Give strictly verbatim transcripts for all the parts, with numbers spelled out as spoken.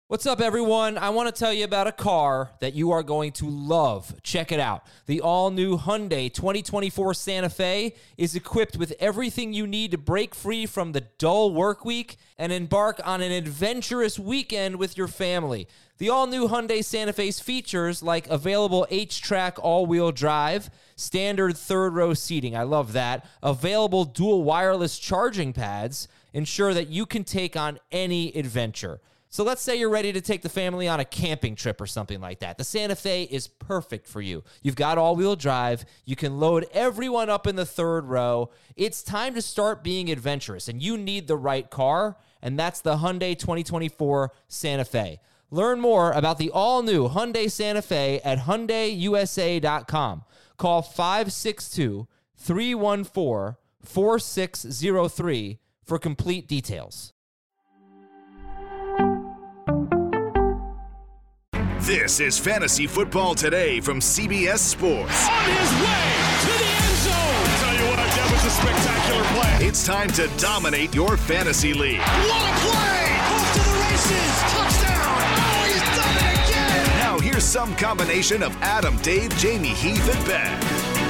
What's up, everyone? I want to tell you about a car that you are going to love. Check it out. The all-new Hyundai twenty twenty-four Santa Fe is equipped with everything you need to break free from the dull work week and embark on an adventurous weekend with your family. The all-new Hyundai Santa Fe's features like available H-Track all-wheel drive, standard third-row seating, I love that, available dual wireless charging pads, ensure that you can take on any adventure. So let's say you're ready to take the family on a camping trip or something like that. The Santa Fe is perfect for you. You've got all-wheel drive. You can load everyone up in the third row. It's time to start being adventurous, and you need the right car, and that's the Hyundai twenty twenty-four Santa Fe. Learn more about the all-new Hyundai Santa Fe at Hyundai U S A dot com. Call five six two, three one four, four six zero three for complete details. This is Fantasy Football Today from C B S Sports. On his way to the end zone. I tell you what, that was a spectacular play. It's time to dominate your fantasy league. What a play! Off to the races. Touchdown. Oh, he's done it again. Now here's some combination of Adam, Dave, Jamie, Heath, and Ben.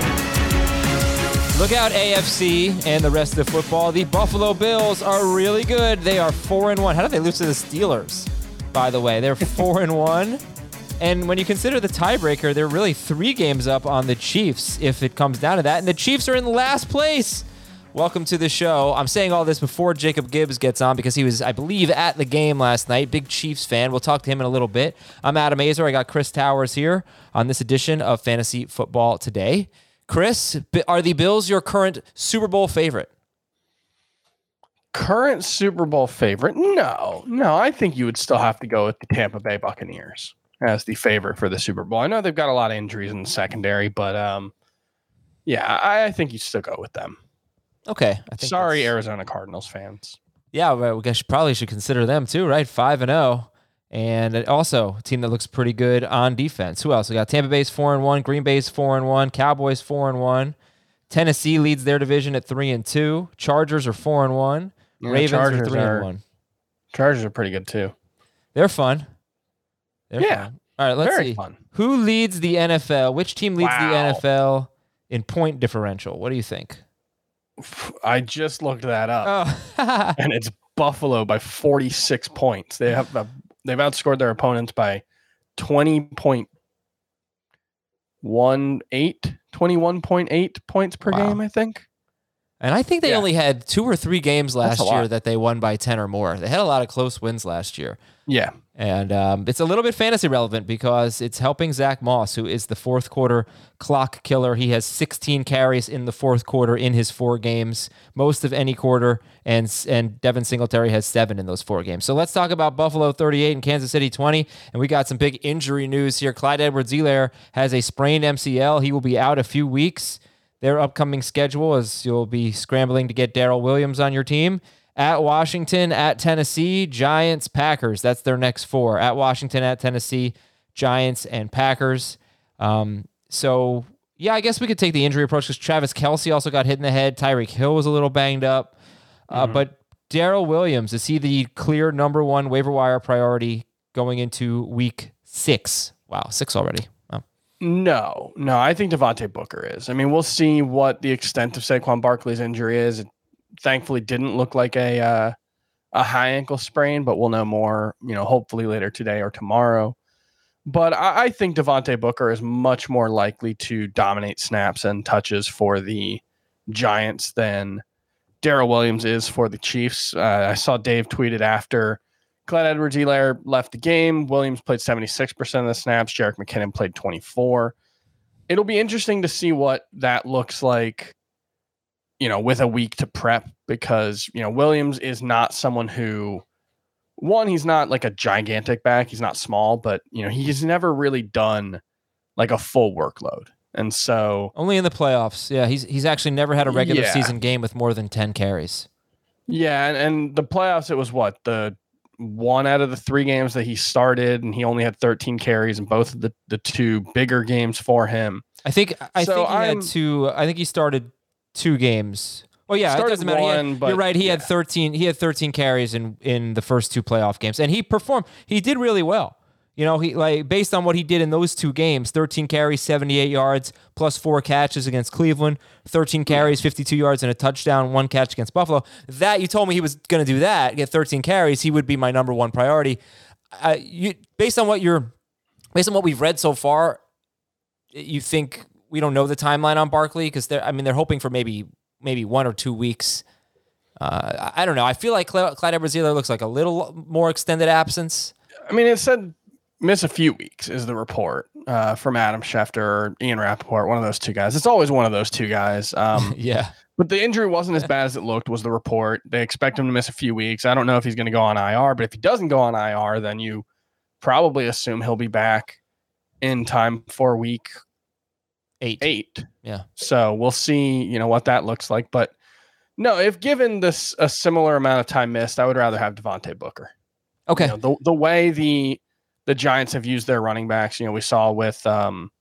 Look out, A F C and the rest of football. The Buffalo Bills are really good. They are four and one. How did they lose to the Steelers, by the way? They're four and one. And when you consider the tiebreaker, they're really three games up on the Chiefs if it comes down to that. And the Chiefs are in last place. Welcome to the show. I'm saying all this before Jacob Gibbs gets on because he was, I believe, at the game last night. Big Chiefs fan. We'll talk to him in a little bit. I'm Adam Azer. I got Chris Towers here on this edition of Fantasy Football Today. Chris, are the Bills your current Super Bowl favorite? Current Super Bowl favorite? No. No, I think you would still have to go with the Tampa Bay Buccaneers as the favorite for the Super Bowl. I know they've got a lot of injuries in the secondary, but um, yeah, I, I think you still go with them. Okay. I think Sorry, that's... Arizona Cardinals fans. Yeah, well, we guess probably should consider them too, right? five and oh. And also a team that looks pretty good on defense. Who else? We got Tampa Bay's four and one, Green Bay's four and one, Cowboys four and one. Tennessee leads their division at three and two. Chargers are four and one. Yeah, Ravens Chargers are three are, and one. Chargers are pretty good too. They're fun. They're yeah. fun. All right, let's Very see. Fun. Who leads the N F L? Which team leads Wow. the N F L in point differential? What do you think? I just looked that up, Oh. and it's Buffalo by forty-six points. They have uh, they've outscored their opponents by twenty point one eight, twenty-one point eight points per Wow. game, I think. And I think they Yeah. only had two or three games That's last a year lot. that they won by ten or more. They had a lot of close wins last year. Yeah. And um, it's a little bit fantasy relevant because it's helping Zach Moss, who is the fourth quarter clock killer. He has sixteen carries in the fourth quarter in his four games, most of any quarter, and and Devin Singletary has seven in those four games. So let's talk about Buffalo thirty-eight and Kansas City twenty. And we got some big injury news here. Clyde Edwards-Helaire has a sprained M C L. He will be out a few weeks. Their upcoming schedule is you'll be scrambling to get Darrell Williams on your team. At Washington, at Tennessee, Giants, Packers. That's their next four. At Washington, at Tennessee, Giants, and Packers. Um, so, yeah, I guess we could take the injury approach because Travis Kelce also got hit in the head. Tyreek Hill was a little banged up. Uh, Mm-hmm. But Darrell Williams, is he the clear number one waiver wire priority going into week six? Wow, six already. Wow. No, no, I think Devontae Booker is. I mean, we'll see what the extent of Saquon Barkley's injury is. It thankfully didn't look like a uh, a high ankle sprain, but we'll know more, you know, hopefully later today or tomorrow. But I, I think Devontae Booker is much more likely to dominate snaps and touches for the Giants than Darrell Williams is for the Chiefs. Uh, I saw Dave tweeted after Clyde Edwards-Helaire left the game. Williams played seventy-six percent of the snaps. Jerick McKinnon played twenty-four. It'll be interesting to see what that looks like, you know, with a week to prep, because, you know, Williams is not someone who, one, he's not like a gigantic back. He's not small, but, you know, he's never really done like a full workload. And so Only in the playoffs. Yeah, he's he's actually never had a regular Yeah. season game with more than ten carries. Yeah, and, and the playoffs, it was what, the one out of the three games that he started, and he only had thirteen carries in both of the, the two bigger games for him. I think I So think he I'm- had two. I think he started two games. Well, yeah, it Started doesn't matter. He had- one, but you're right. He yeah. had thirteen. He had thirteen carries in in the first two playoff games, and he performed. He did really well. You know, he like based on what he did in those two games: thirteen carries, seventy-eight yards, plus four catches against Cleveland, thirteen carries, fifty-two yards, and a touchdown, one catch against Buffalo. That you told me he was going to do that, get thirteen carries. He would be my number one priority. Uh, you based on what you're, based on what we've read so far, you think we don't know the timeline on Barkley because they're. I mean, they're hoping for maybe maybe one or two weeks. Uh, I don't know. I feel like Clyde Edwards-Helaire looks like a little more extended absence. I mean, it said miss a few weeks is the report uh, from Adam Schefter or Ian Rappaport, one of those two guys. It's always one of those two guys. Um, yeah. But the injury wasn't as bad as it looked, was the report. They expect him to miss a few weeks. I don't know if he's going to go on I R, but if he doesn't go on I R, then you probably assume he'll be back in time for week eight. Eight. Yeah. So we'll see, you know, what that looks like. But no, if given this a similar amount of time missed, I would rather have Devontae Booker. Okay. You know, the the way the the Giants have used their running backs, you know, we saw with um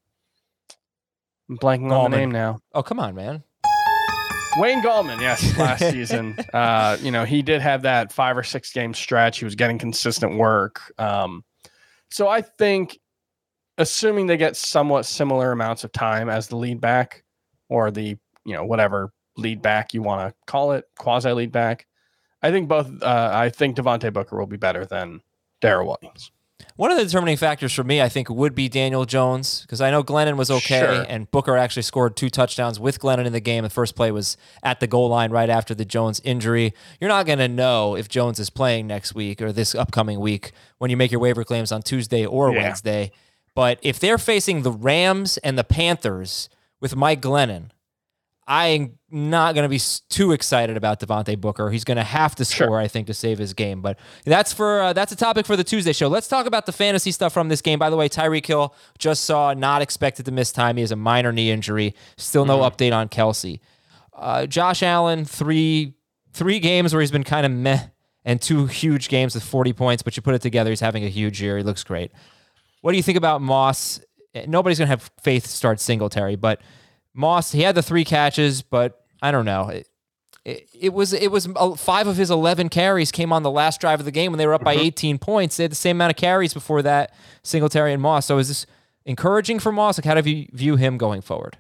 I'm blanking on the Gallman. name now. Oh, come on, man. Wayne Gallman, yes, last season. Uh, you know, he did have that five or six game stretch. He was getting consistent work. Um, so I think, assuming they get somewhat similar amounts of time as the lead back or the, you know, whatever lead back you want to call it, quasi lead back, I think both, uh, I think Devontae Booker will be better than Darrell Williams. One of the determining factors for me, I think, would be Daniel Jones, because I know Glennon was okay, Sure. and Booker actually scored two touchdowns with Glennon in the game. The first play was at the goal line right after the Jones injury. You're not going to know if Jones is playing next week or this upcoming week when you make your waiver claims on Tuesday or Yeah. Wednesday. But if they're facing the Rams and the Panthers with Mike Glennon, I'm not going to be s- too excited about Devontae Booker. He's going to have to score, Sure. I think, to save his game. But that's for uh, that's a topic for the Tuesday show. Let's talk about the fantasy stuff from this game. By the way, Tyreek Hill just saw not expected to miss time. He has a minor knee injury. Still no Mm-hmm. update on Kelsey. Uh, Josh Allen, three three games where he's been kind of meh, and two huge games with forty points. But you put it together, he's having a huge year. He looks great. What do you think about Moss? Nobody's going to have faith start Singletary, but Moss, he had the three catches, but I don't know. It, it, it was it was five of his eleven carries came on the last drive of the game when they were up by eighteen points. They had the same amount of carries before that, Singletary and Moss. So is this encouraging for Moss? Like, how do you view him going forward?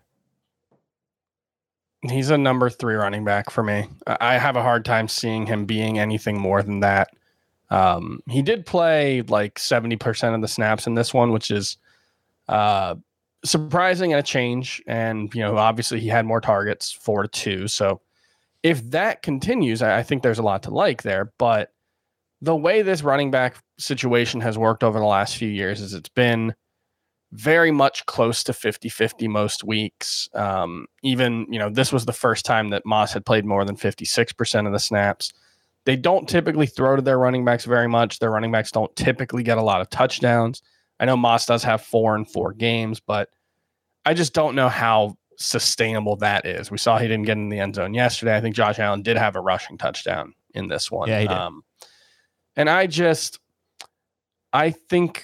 He's a number three running back for me. I have a hard time seeing him being anything more than that. Um, he did play like seventy percent of the snaps in this one, which is uh, surprising and a change. And, you know, obviously he had more targets, four to two. So if that continues, I, I think there's a lot to like there. But the way this running back situation has worked over the last few years is it's been very much close to fifty-fifty most weeks. Um, even, you know, this was the first time that Moss had played more than fifty-six percent of the snaps. They don't typically throw to their running backs very much. Their running backs don't typically get a lot of touchdowns. I know Moss does have four in four games, but I just don't know how sustainable that is. We saw he didn't get in the end zone yesterday. I think Josh Allen did have a rushing touchdown in this one. Yeah, he did. Um, and I just, I think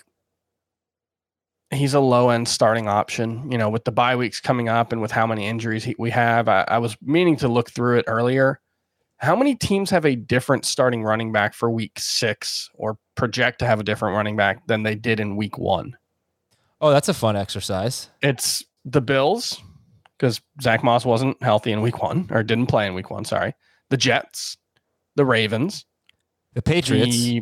he's a low end starting option, you know, with the bye weeks coming up and with how many injuries he, we have. I, I was meaning to look through it earlier. How many teams have a different starting running back for week six or project to have a different running back than they did in week one? Oh, that's a fun exercise. It's the Bills, because Zach Moss wasn't healthy in week one, or didn't play in week one, sorry. The Jets, the Ravens, The Patriots, the,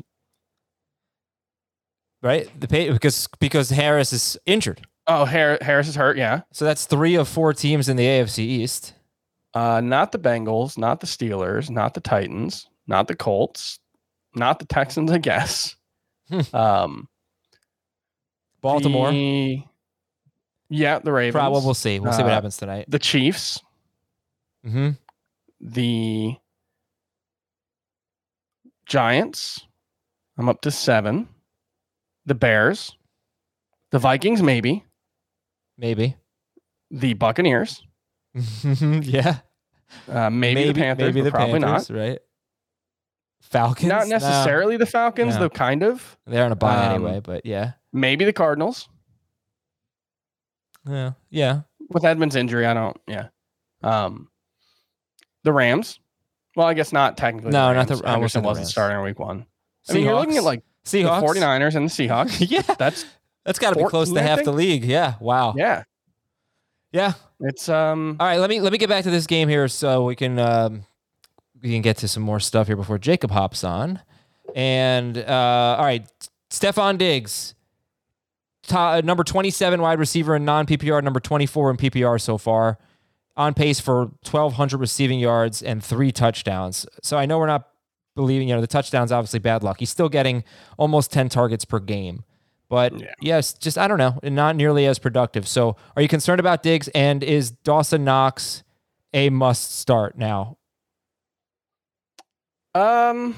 right? The pa- because because Harris is injured. oh, Har- Harris is hurt, yeah. So that's three of four teams in the A F C East. Uh, not the Bengals, not the Steelers, not the Titans, not the Colts, not the Texans, I guess. um, Baltimore. the- yeah, the Ravens. Probably we'll see. We'll see what Uh, happens tonight. The Chiefs, Mm-hmm. the Giants. I'm up to seven. The Bears, the Vikings, maybe. Maybe. The Buccaneers, yeah. uh, maybe, the Panthers, maybe but the probably Panthers, right? Falcons. not. Not No, necessarily the Falcons, No. though. Kind of. they're on a bye Um, anyway, but yeah. Maybe the Cardinals Yeah. Yeah. with Edmonds' injury. I don't. Yeah. Um, the Rams. Well, I guess not technically. No, the not Rams. the- I almost said Anderson the wasn't Rams. starting in week one. I mean, you're looking at like Seahawks. the 49ers and the Seahawks. Yeah. That's That's got to be close to fourteen, I half think? the league. Yeah. Wow. yeah. Yeah. It's um. All right, let me let me get back to this game here so we can um, we can get to some more stuff here before Jacob hops on. And uh, all right, Stephon Diggs, top, number twenty-seven wide receiver in non-P P R, number twenty-four in P P R so far, on pace for twelve hundred receiving yards and three touchdowns. So I know we're not believing, you know, the touchdowns obviously bad luck. He's still getting almost ten targets per game. But Yeah. yes, just, I don't know, not nearly as productive. So are you concerned about Diggs, and is Dawson Knox a must start now? Um.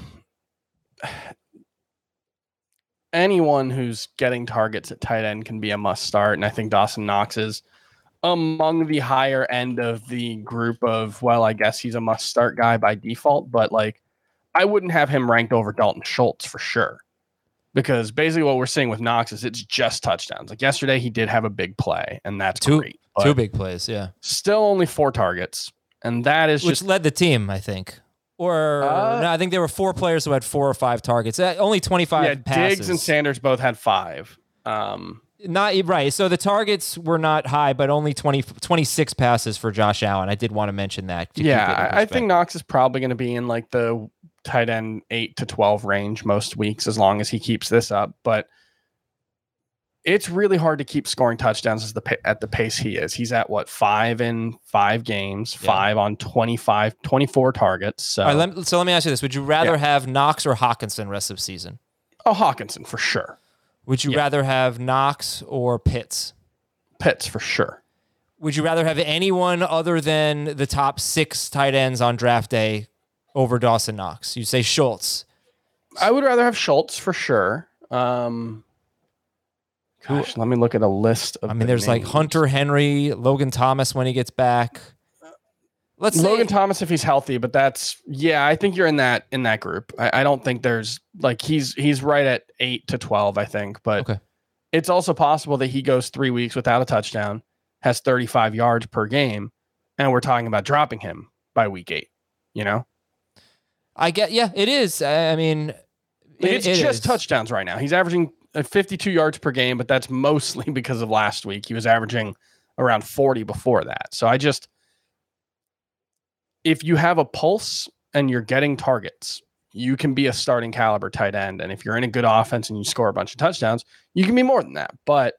Anyone who's getting targets at tight end can be a must start, and I think Dawson Knox is among the higher end of the group of, well, I guess he's a must start guy by default, but like I wouldn't have him ranked over Dalton Schultz for sure. Because basically what we're seeing with Knox is it's just touchdowns. Like yesterday, he did have a big play, and that's Two, great. but two big plays, yeah. Still only four targets, and that is Which just led the team, I think. Or, Uh, no, I think there were four players who had four or five targets. Uh, only twenty-five yeah. passes. Diggs and Sanders both had five. Um, Not right. So the targets were not high, but only twenty, twenty-six passes for Josh Allen. I did want to mention that. to keep it in yeah, I, I think perspective. Knox is probably going to be in like the tight end eight to twelve range most weeks as long as he keeps this up. But it's really hard to keep scoring touchdowns as the pa- at the pace he is. He's at what, five in five games, Yeah. five on twenty-five, twenty-four targets. So, All right, let me, so let me ask you this: would you rather Yeah. have Knox or Hawkinson rest of season? oh, Hawkinson for sure. Would you Yeah. rather have Knox or Pitts? Pitts for sure. Would you rather have anyone other than the top six tight ends on draft day over Dawson Knox? You say Schultz. I would rather have Schultz for sure. Um, gosh, let me look at a list of. I mean, the there's like names. Hunter Henry, Logan Thomas when he gets back. Let's Logan say, Thomas if he's healthy, but that's yeah. I think you're in that in that group. I, I don't think there's like he's he's right at eight to twelve. I think, but Okay. it's also possible that he goes three weeks without a touchdown, has thirty-five yards per game, and we're talking about dropping him by week eight. You know, I get, yeah, it is. I I mean, like it- it's it just is. touchdowns right now. He's averaging uh, fifty-two yards per game, but that's mostly because of last week. He was averaging around forty before that. So I just, if you have a pulse and you're getting targets, you can be a starting caliber tight end. And if you're in a good offense and you score a bunch of touchdowns, you can be more than that. But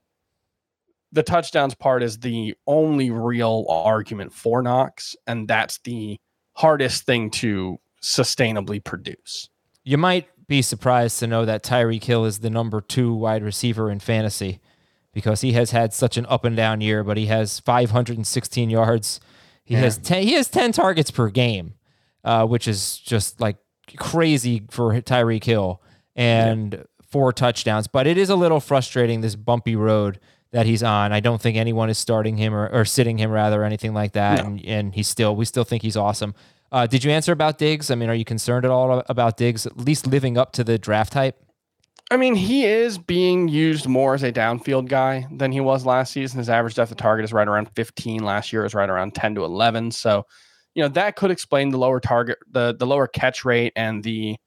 the touchdowns part is the only real argument for Knox, and that's the hardest thing to sustainably produce. You might be surprised to know that Tyreek Hill is the number two wide receiver in fantasy because he has had such an up and down year, but he has five hundred sixteen yards. He Yeah. has ten, he has ten targets per game, uh, which is just like crazy for Tyreek Hill, and four touchdowns. But it is a little frustrating, this bumpy road that he's on. I don't think anyone is starting him or, or sitting him rather, or anything like that. No. And, and he's still, we still think he's awesome. Uh, did you answer about Diggs? I mean, are you concerned at all about Diggs at least living up to the draft type? I mean, he is being used more as a downfield guy than he was last season. His average depth of target is right around fifteen. Last year it was right around ten to eleven. So, you know, that could explain the lower target, the, the lower catch rate and the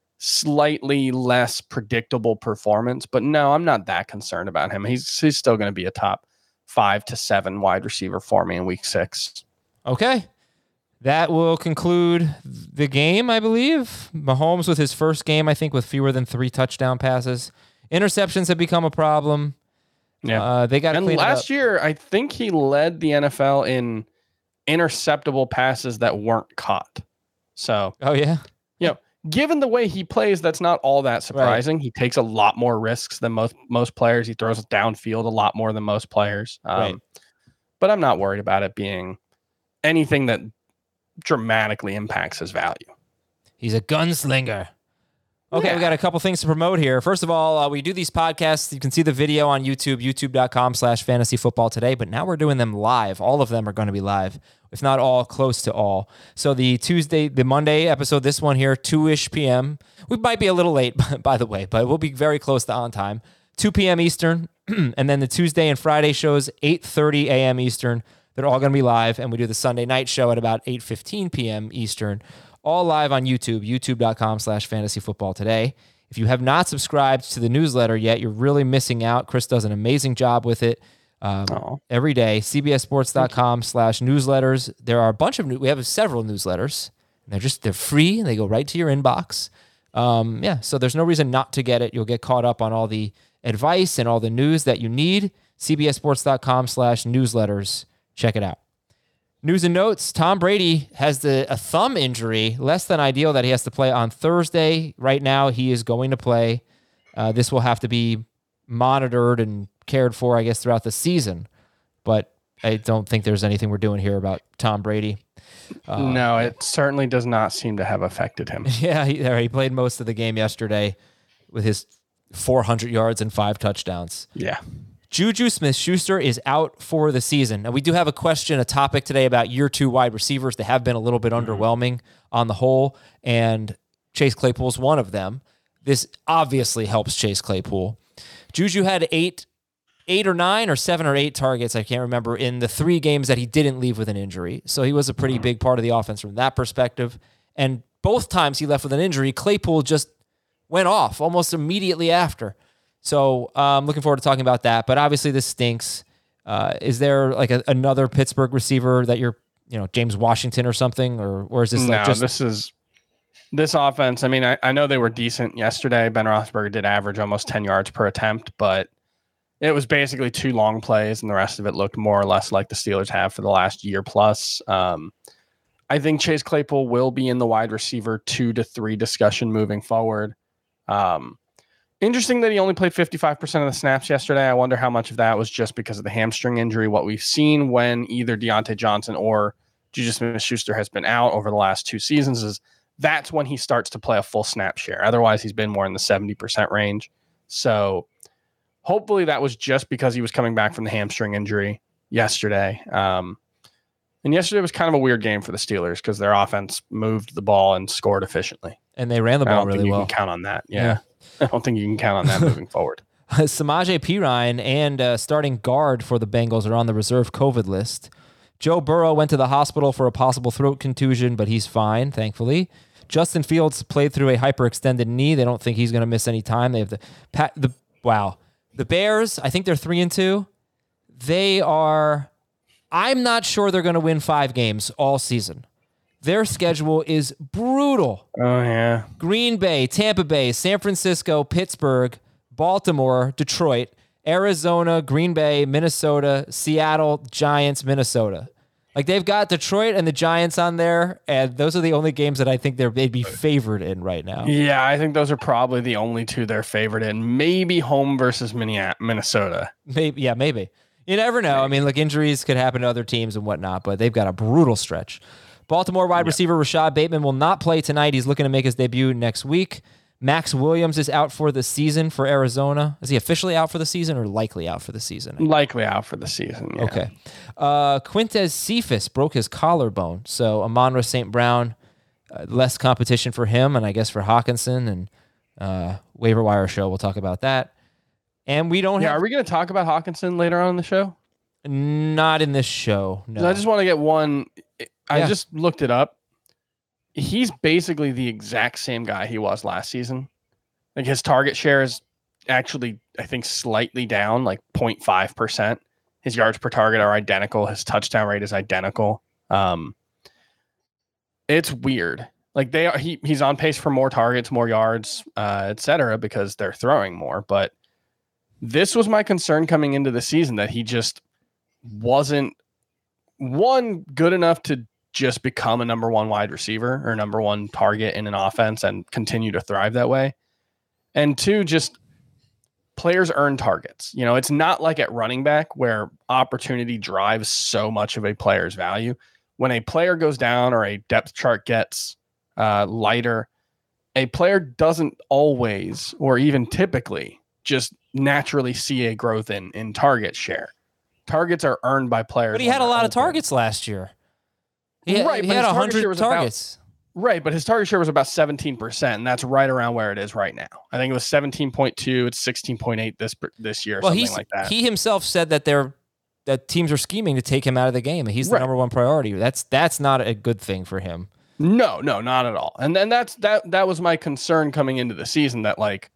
slightly less predictable performance. But no, I'm not that concerned about him. He's he's still going to be a top five to seven wide receiver for me in week six. Okay. That will conclude the game, I believe. Mahomes with his first game, I think, with fewer than three touchdown passes. Interceptions have become a problem. Yeah. Uh, they got to And clean it up. last year, I think he led the N F L in interceptable passes that weren't caught. So, Oh, yeah? you know, given the way he plays, that's not all that surprising. He takes a lot more risks than most most players. He throws downfield a lot more than most players. Um, Right. But I'm not worried about it being anything that dramatically impacts his value. He's a gunslinger. Okay, Yeah. we got a couple things to promote here. First of all, uh, we do these podcasts. You can see the video on YouTube, youtube.com slash fantasy football today, but now we're doing them live. All of them are going to be live, if not all, close to all. So the Tuesday, the Monday episode, this one here, two-ish p.m. We might be a little late, by the way, but we'll be very close to on time. two p.m. Eastern, and then the Tuesday and Friday shows, eight thirty a.m. Eastern. They're all going to be live, and we do the Sunday night show at about eight fifteen p.m. Eastern. all live on YouTube, youtube.com slash fantasy football today. If you have not subscribed to the newsletter yet, you're really missing out. Chris does an amazing job with it um, every day. C B S sports dot com slash newsletters. There are a bunch of new, we have several newsletters. And they're just, they're free. They go right to your inbox. Um, yeah, so there's no reason not to get it. You'll get caught up on all the advice and all the news that you need. C B S sports dot com slash newsletters. Check it out. News and notes. Tom Brady has the a thumb injury, less than ideal that he has to play on Thursday. Right now, he is going to play. Uh, this will have to be monitored and cared for, I guess, throughout the season. But I don't think there's anything we're doing here about Tom Brady. Uh, no, it certainly does not seem to have affected him. Yeah, he, he played most of the game yesterday with his four hundred yards and five touchdowns. Yeah. Juju Smith-Schuster is out for the season. Now, we do have a question, a topic today about year two wide receivers. They have been a little bit mm-hmm. underwhelming on the whole, and Chase Claypool is one of them. This obviously helps Chase Claypool. Juju had eight, eight or nine or seven or eight targets, I can't remember, in the three games that he didn't leave with an injury. So he was a pretty mm-hmm. big part of the offense from that perspective. And both times he left with an injury, Claypool just went off almost immediately after. So I'm um, looking forward to talking about that. But obviously this stinks. Uh, is there like a, another Pittsburgh receiver that you're, you know, James Washington or something? Or or is this no, like just... this is this offense. I mean, I, I know they were decent yesterday. Ben Roethlisberger did average almost ten yards per attempt, but it was basically two long plays, and the rest of it looked more or less like the Steelers have for the last year plus. Um, I think Chase Claypool will be in the wide receiver two to three discussion moving forward. Um, Interesting that he only played fifty-five percent of the snaps yesterday. I wonder how much of that was just because of the hamstring injury. What we've seen when either Deontay Johnson or Juju Smith-Schuster has been out over the last two seasons is that's when he starts to play a full snap share. Otherwise, he's been more in the seventy percent range. So hopefully that was just because he was coming back from the hamstring injury yesterday. Um, and yesterday was kind of a weird game for the Steelers because their offense moved the ball and scored efficiently. And they ran the ball I don't really think you well. Can count on that. Yeah. yeah. I don't think you can count on that moving forward. Samaje Perine and uh, starting guard for the Bengals are on the reserve COVID list. Joe Burrow went to the hospital for a possible throat contusion, but he's fine, thankfully. Justin Fields played through a hyperextended knee. They don't think he's going to miss any time. They have the, the wow. The Bears, I think they're three and two. They are, I'm not sure they're going to win five games all season. Their schedule is brutal. Oh, yeah. Green Bay, Tampa Bay, San Francisco, Pittsburgh, Baltimore, Detroit, Arizona, Green Bay, Minnesota, Seattle, Giants, Minnesota. Like, they've got Detroit and the Giants on there, and those are the only games that I think they're, they'd be favored in right now. Yeah, I think those are probably the only two they're favored in. Maybe home versus Minnesota. Maybe, yeah, maybe. You never know. Maybe. I mean, look, injuries could happen to other teams and whatnot, but they've got a brutal stretch. Baltimore wide yep. receiver Rashad Bateman will not play tonight. He's looking to make his debut next week. Max Williams is out for the season for Arizona. Is he officially out for the season or likely out for the season? Likely out for the season, yeah. Okay. Uh, Quintez Cephas broke his collarbone. So Amon-Ra Saint Brown, uh, less competition for him and I guess for Hawkinson and uh, waiver wire show. We'll talk about that. And we don't yeah, have... Are we going to talk about Hawkinson later on in the show? Not in this show, no. I just want to get one... I yeah. just looked it up. He's basically the exact same guy he was last season. Like his target share is actually, I think, slightly down, like zero point five percent. His yards per target are identical. His touchdown rate is identical. Um, it's weird. Like they are, he he's on pace for more targets, more yards, uh, et cetera, because they're throwing more. But this was my concern coming into the season that he just wasn't one good enough to just become a number one wide receiver or number one target in an offense and continue to thrive that way. And two, just players earn targets. You know, it's not like at running back where opportunity drives so much of a player's value. When a player goes down or a depth chart gets uh, lighter, a player doesn't always or even typically just naturally see a growth in, in target share. Targets are earned by players. But he had a lot of targets last year. He had, right, he but had his one hundred targets. About, right, but his target share was about seventeen percent, and that's right around where it is right now. I think it was seventeen point two. It's sixteen point eight this this year, or well, something he's, like that. He himself said that they're that teams are scheming to take him out of the game, and he's the right. number one priority. That's that's not a good thing for him. No, no, not at all. And then that's that that was my concern coming into the season, that like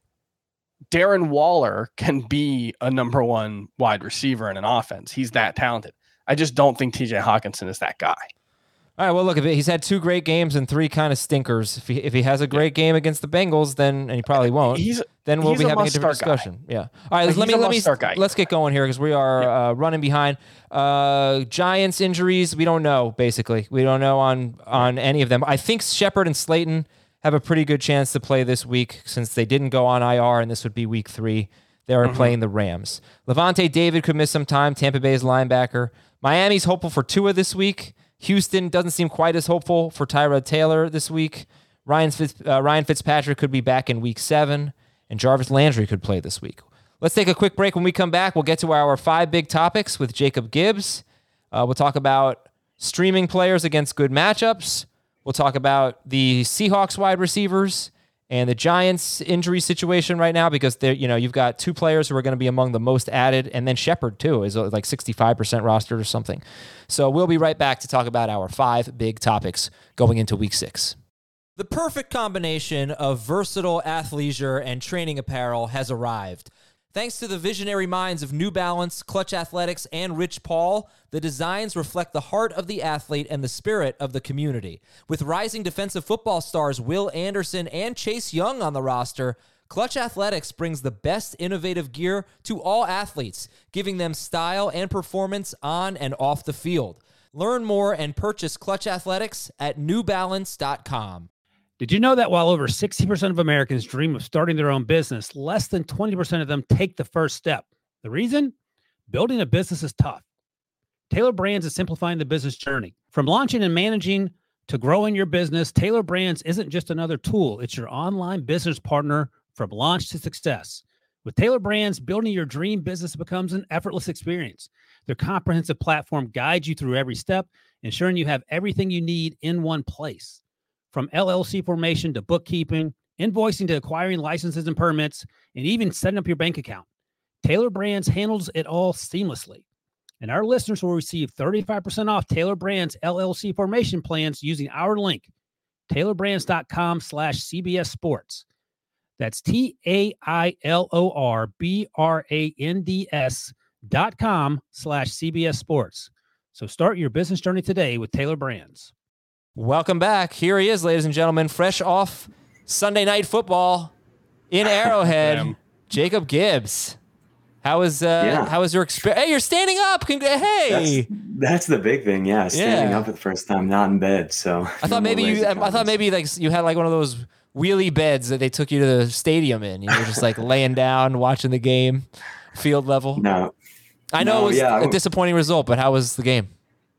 Darren Waller can be a number one wide receiver in an offense. He's that talented. I just don't think T J Hawkinson is that guy. All right, well, look, if he's had two great games and three kind of stinkers. If he if he has a great game against the Bengals, then and he probably won't. He's then we'll he's be a having a different must-start discussion. guy. Yeah. All right, Like, let me he's a let me must-start guy. let's get going here because we are Yeah. uh, running behind. Uh, Giants injuries, we don't know. Basically, we don't know on on any of them. I think Shepard and Slayton have a pretty good chance to play this week since they didn't go on I R, and this would be week three. They are mm-hmm. playing the Rams. Levante David could miss some time. Tampa Bay's linebacker. Miami's hopeful for Tua this week. Houston doesn't seem quite as hopeful for Tyrod Taylor this week. Ryan Fitz, uh, Ryan Fitzpatrick could be back in week seven, and Jarvis Landry could play this week. Let's take a quick break. When we come back, we'll get to our five big topics with Jacob Gibbs. Uh, we'll talk about streaming players against good matchups. We'll talk about the Seahawks wide receivers and the Giants injury situation right now, because they're, you know, you've got two players who are going to be among the most added, and then Shepard too is like sixty-five percent rostered or something. So we'll be right back to talk about our five big topics going into week six. The perfect combination of versatile athleisure and training apparel has arrived. Thanks to the visionary minds of New Balance, Clutch Athletics, and Rich Paul, the designs reflect the heart of the athlete and the spirit of the community. With rising defensive football stars Will Anderson and Chase Young on the roster, Clutch Athletics brings the best innovative gear to all athletes, giving them style and performance on and off the field. Learn more and purchase Clutch Athletics at new balance dot com. Did you know that while over sixty percent of Americans dream of starting their own business, less than twenty percent of them take the first step? The reason? Building a business is tough. Taylor Brands is simplifying the business journey. From launching and managing to growing your business, Taylor Brands isn't just another tool. It's your online business partner from launch to success. With Taylor Brands, building your dream business becomes an effortless experience. Their comprehensive platform guides you through every step, ensuring you have everything you need in one place. From L L C formation to bookkeeping, invoicing to acquiring licenses and permits, and even setting up your bank account, Taylor Brands handles it all seamlessly. And our listeners will receive thirty-five percent off Taylor Brands L L C formation plans using our link, taylor brands dot com slash C B S Sports. That's T A I L O R B R A N D S dot com slash C B S Sports. So start your business journey today with Taylor Brands. Welcome back. Here he is, ladies and gentlemen, fresh off Sunday Night Football in Arrowhead, Jacob Gibbs. How was uh, yeah. how was your experience? Hey, you're standing up. Congr- hey, that's, that's the big thing. Yeah, standing yeah. up for the first time, not in bed. So I thought maybe you. I thought maybe like you had like one of those wheelie beds that they took you to the stadium in. You were just like laying down, watching the game, field level. No, I know no, it was yeah, a disappointing result, but how was the game?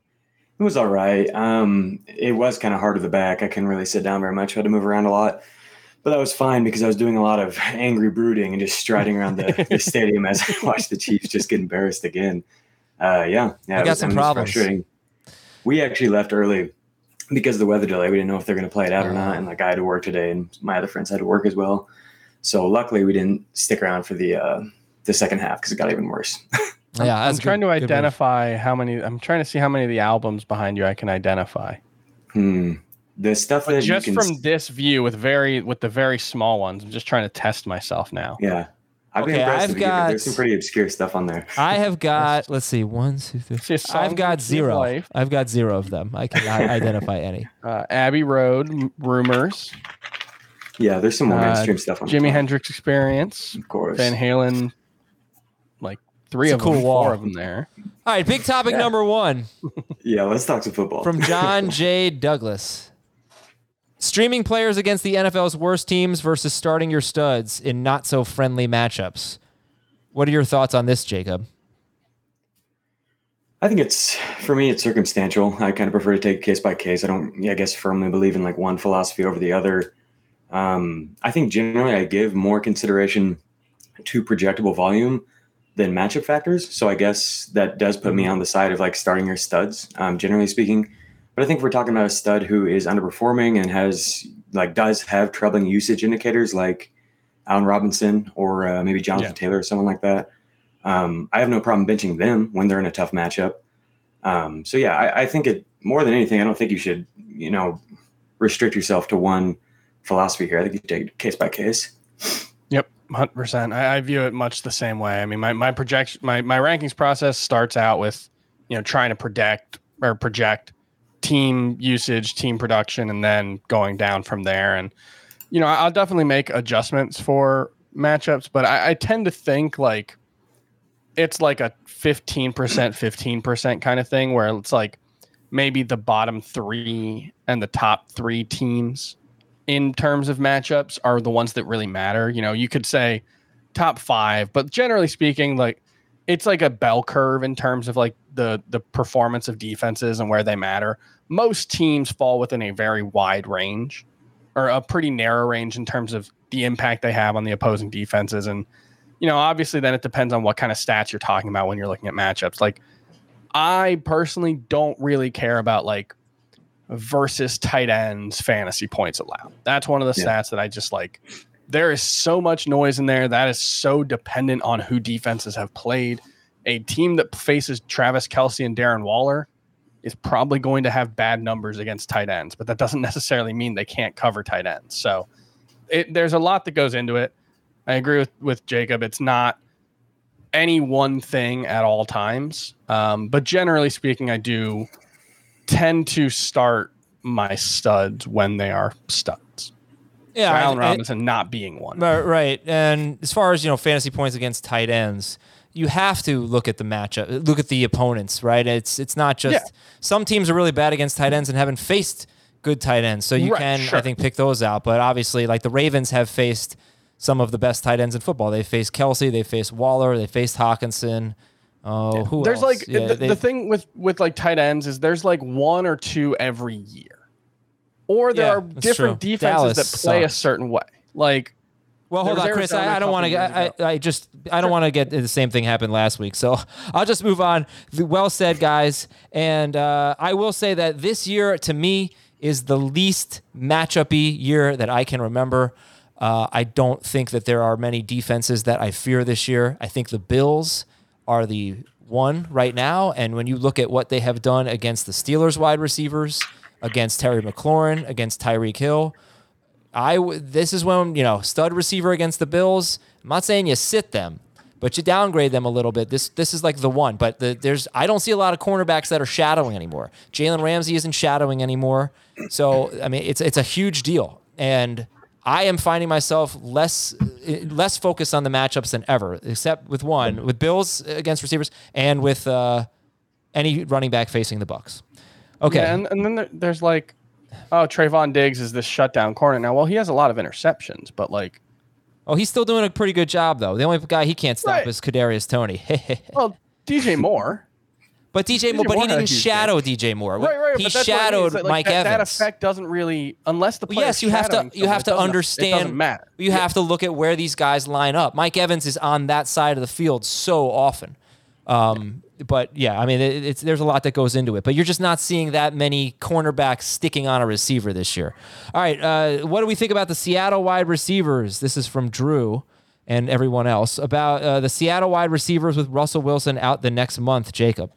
It was all right. Um, it was kind of hard to the back. I couldn't really sit down very much. I had to move around a lot. But that was fine because I was doing a lot of angry brooding and just striding around the, the stadium as I watched the Chiefs just get embarrassed again. Uh, yeah. yeah I got was, some I mean, problems. Frustrating. We actually left early because of the weather delay. We didn't know if they're going to play it out or not. And like I had to work today and my other friends had to work as well. So luckily we didn't stick around for the uh, the second half because it got even worse. Yeah, I'm trying good, to identify how many. I'm trying to see how many of the albums behind you I can identify. Hmm. The stuff But that just you can, from this view, with very with the very small ones, I'm just trying to test myself now. Yeah, I've been Okay, impressed I've with you, but got- There's some pretty obscure stuff on there. I have got. Let's see, one, two, three. See, a song I've got to Live zero. Life, I've got zero of them. I can I identify any. uh, Abbey Road, M- Rumors, Yeah, there's some more uh, mainstream stuff on Jimi there. Hendrix Experience, Of course. Van Halen, like three It's a of cool them, wall. four of them there. All right, big topic number one Yeah, let's talk some football. from John J. Douglas. Streaming players against the N F L's worst teams versus starting your studs in not so friendly matchups. What are your thoughts on this, Jacob? I think it's, for me, it's circumstantial. I kind of prefer to take case by case. I don't, yeah, I guess, firmly believe in like one philosophy over the other. Um, I think generally I give more consideration to projectable volume than matchup factors. So I guess that does put me on the side of like starting your studs, um, generally speaking. But I think if we're talking about a stud who is underperforming and has like does have troubling usage indicators like Allen Robinson or uh, maybe Jonathan Yeah. Taylor or someone like that, um, I have no problem benching them when they're in a tough matchup. Um, so yeah, I, I think it more than anything, I don't think you should, you know, restrict yourself to one philosophy here. I think you take it case by case. Yep, one hundred percent. I, I view it much the same way. I mean, my my projection, my my rankings process starts out with, you know, trying to predict or project team usage, team production, and then going down from there. And you know, I'll definitely make adjustments for matchups, but I, I tend to think like it's like a fifteen percent, fifteen percent kind of thing where it's like maybe the bottom three and the top three teams in terms of matchups are the ones that really matter. You know, you could say top five, but generally speaking, like it's like a bell curve in terms of like the, the performance of defenses and where they matter. Most teams fall within a very wide range or a pretty narrow range in terms of the impact they have on the opposing defenses. And, you know, obviously then it depends on what kind of stats you're talking about when you're looking at matchups. Like I personally don't really care about like versus tight ends fantasy points allowed. That's one of the yeah. stats that I just like. There is so much noise in there. That is so dependent on who defenses have played. A team that faces Travis Kelce and Darren Waller is probably going to have bad numbers against tight ends, but that doesn't necessarily mean they can't cover tight ends. So it, there's a lot that goes into it. I agree with, with Jacob. It's not any one thing at all times. Um, but generally speaking, I do tend to start my studs when they are studs. Yeah, so Allen I, I, Robinson not being one. Right. And as far as, you know, fantasy points against tight ends, you have to look at the matchup, look at the opponents, right? It's it's not just yeah. some teams are really bad against tight ends and haven't faced good tight ends. So you right, can, sure. I think, pick those out. But obviously, like the Ravens have faced some of the best tight ends in football. They faced Kelce, they faced Waller, they faced Hawkinson. Oh, yeah. who There's else? like yeah, the, they, the thing with, with like tight ends is there's like one or two every year. Or there yeah, are different true. defenses Dallas that play sucks. a certain way. Like, well, hold on, Chris. I, I don't want to get. I, I just. I don't want to get the same thing happened last week. So I'll just move on. Well said, guys. And uh, I will say that this year, to me, is the least matchup-y year that I can remember. Uh, I don't think that there are many defenses that I fear this year. I think the Bills are the one right now. And when you look at what they have done against the Steelers wide receivers, against Terry McLaurin, against Tyreek Hill, I w- this is when, you know, stud receiver against the Bills. I'm not saying you sit them, but you downgrade them a little bit. This this is like the one. But the, there's I don't see a lot of cornerbacks that are shadowing anymore. Jalen Ramsey isn't shadowing anymore. So, I mean, it's it's a huge deal. And I am finding myself less less focused on the matchups than ever, except with one, with Bills against receivers and with uh, any running back facing the Bucs. Okay. Yeah, and, and then there, there's like, oh, Trayvon Diggs is this shutdown corner now. Well, he has a lot of interceptions, but like, oh, he's still doing a pretty good job though. The only guy he can't stop right. is Kadarius Toney. Well, D J Moore. But D J, D J Moore, but Moore he didn't shadow D J Moore. Right, right. He but that's shadowed like, Mike that, Evans. That effect doesn't really, unless the player. Yes, you have to. You have to understand. It doesn't matter. You yeah. have to look at where these guys line up. Mike Evans is on that side of the field so often. Um, but yeah, I mean, it, it's there's a lot that goes into it. But you're just not seeing that many cornerbacks sticking on a receiver this year. All right, uh, what do we think about the Seattle wide receivers? This is from Drew and everyone else about uh, the Seattle wide receivers with Russell Wilson out the next month. Jacob.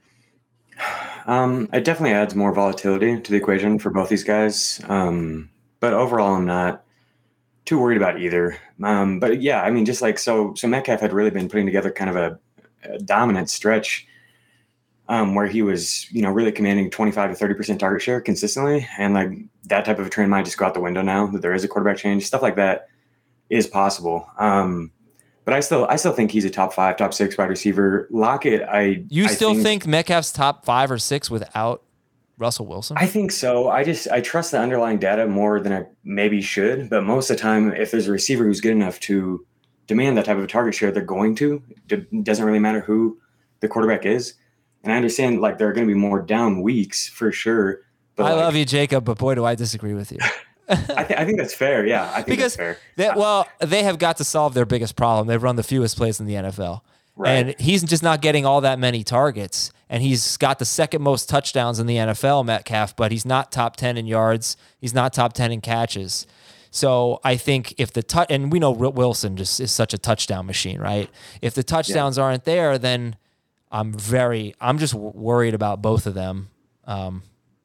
Um, it definitely adds more volatility to the equation for both these guys. Um, but overall, I'm not too worried about either. Um, but yeah, I mean, just like, so, so Metcalf had really been putting together kind of a, a dominant stretch um, where he was, you know, really commanding twenty-five to thirty percent target share consistently. And like that type of a trend might just go out the window now that there is a quarterback change. Stuff like that is possible. Um, But I still, I still think he's a top five, top six wide receiver. Lockett, I. You I still think, think Metcalf's top five or six without Russell Wilson? I think so. I just, I trust the underlying data more than I maybe should. But most of the time, if there's a receiver who's good enough to demand that type of a target share, they're going to. It doesn't really matter who the quarterback is. And I understand, like, there are going to be more down weeks for sure. But I like, love you, Jacob, but boy, do I disagree with you. I, th- I think that's fair. Yeah, I think because that's fair. They, well, they have got to solve their biggest problem. They've run the fewest plays in the N F L. Right. And he's just not getting all that many targets. And he's got the second most touchdowns in the N F L, Metcalf, but he's not top ten in yards. He's not top ten in catches. So I think if the touch, and we know Wilson just is such a touchdown machine, right? If the touchdowns yeah. aren't there, then I'm very, I'm just worried about both of them. Um,